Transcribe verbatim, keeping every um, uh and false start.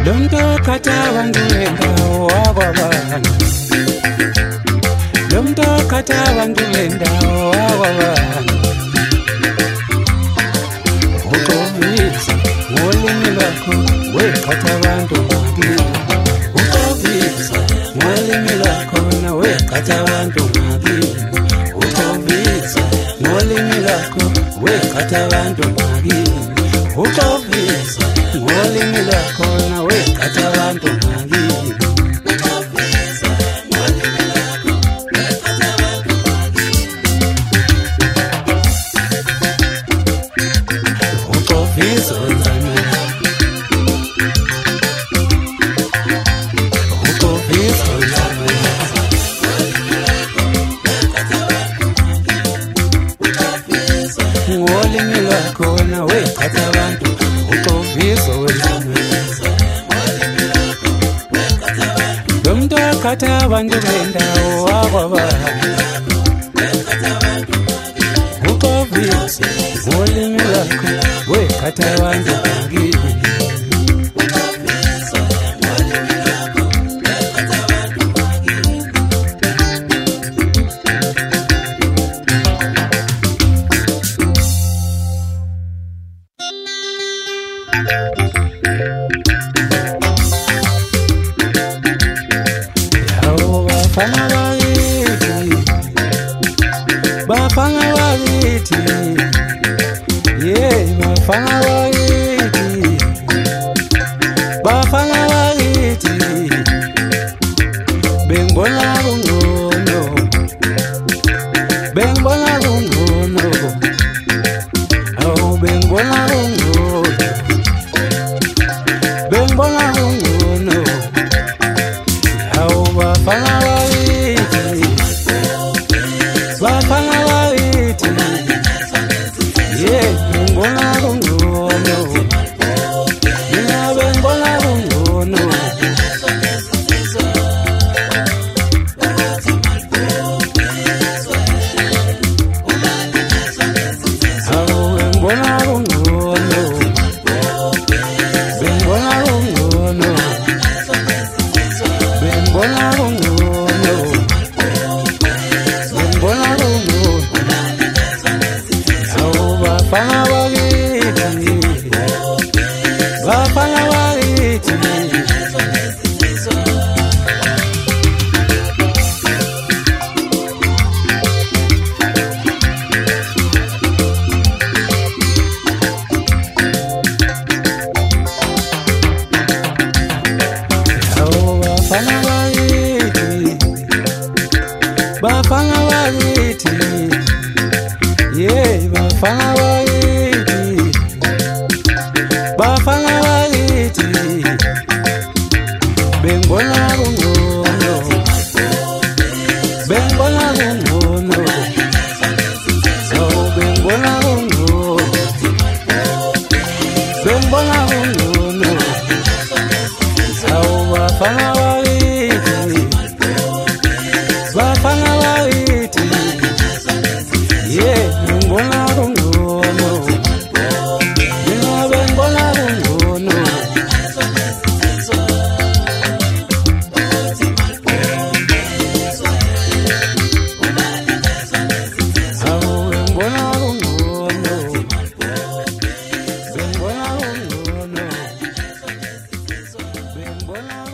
Lomto kata wandulenda wababana Lomto kata wandulenda wababana Ukovisa mwolimi lako we kata wandu magili Ukovisa mwolimi lako na we kata wandu magili Ukovisa mwolimi lako we kata wandu magili Ukovisa mwolimi lako na we kata wandu magili Ukovisa uzamela Ukovisa uzamela Mwolimi lako na we kata wandu Ukovisa uzamela Lomto kata wandu wenda wababana Ukovisa mwolimi lako we kata wandu magili Yao bafana wagiti Bafana wagiti Yeah, bafana wagiti Bafana wagiti Bengbona bungono Bengbona bungono Oh, bengbona bungono Bengbona bungono Oh, bafana wagiti Bafana wagiti Yeah, bengbona bungono Yeah, bengbona bungono Oh, bengbona bungono Bengbona bungono Bengbona bungono Bengbona bungono Oh, bafana wagiti Bafana wagiti Oh, bafana wagiti Bafana wagiti Yeah, bafana wagiti Bafana wagiti Bengbona bungono Bengbona bungono Oh, bengbona bungono Bengbona bungono Oh, bafana wagiti Bafana wagiti Yeah, bengbona bungono Yeah, bengbona bungono Oh, bengbona bungono Bengbona bungono Bengbona